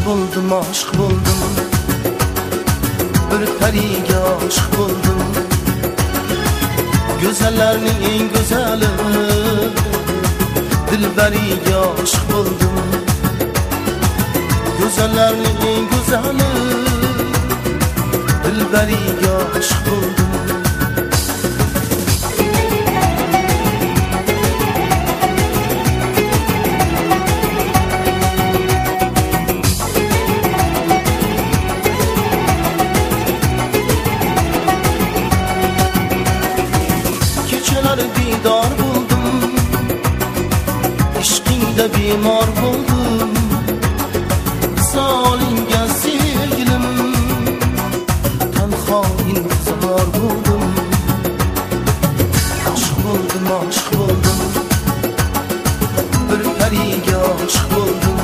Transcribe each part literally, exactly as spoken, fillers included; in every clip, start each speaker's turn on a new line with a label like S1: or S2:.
S1: buldum, aşk buldum. Bir periga aşk buldum. Güzellerinin en güzeli Dilberiga aşk buldum. Güzellerinin en güzeli Dilberiga aşk buldum. Didar buldum, işkinde bimar buldum. Salinge sevgilim, tenha intizar buldum. Aşk buldum, aşk buldum. Bir periga aşk buldum.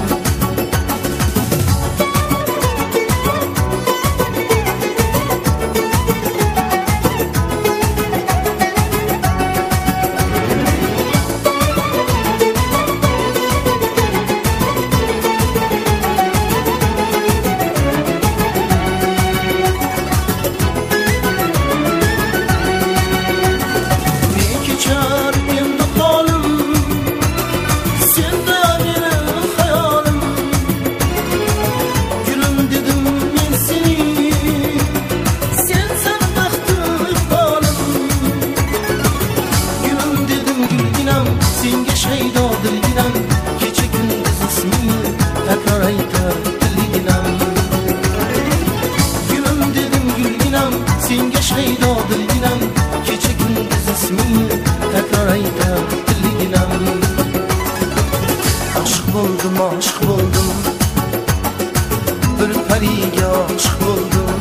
S1: Aşk buldum, aşk buldum. Bir periga aşk buldum.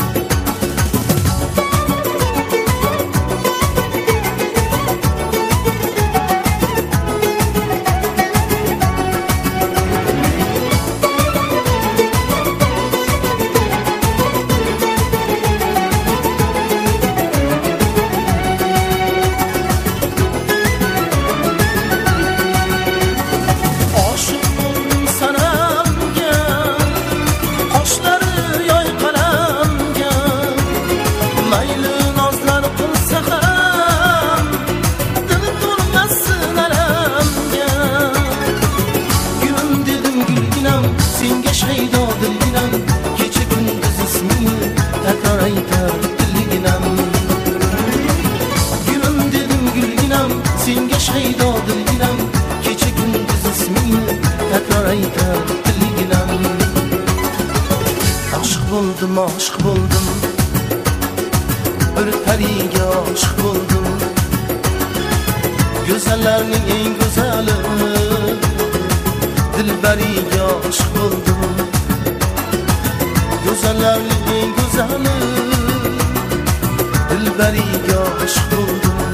S1: Senga shaydo dilginam, kecha kunduz ismingni takrar aytar dilginam. Aşk buldum, aşk buldum. Bir periga aşk buldum. Güzellerinin en güzeli Dilberiga aşk buldum. Güzellerinin en güzeli Dilberiga aşk buldum.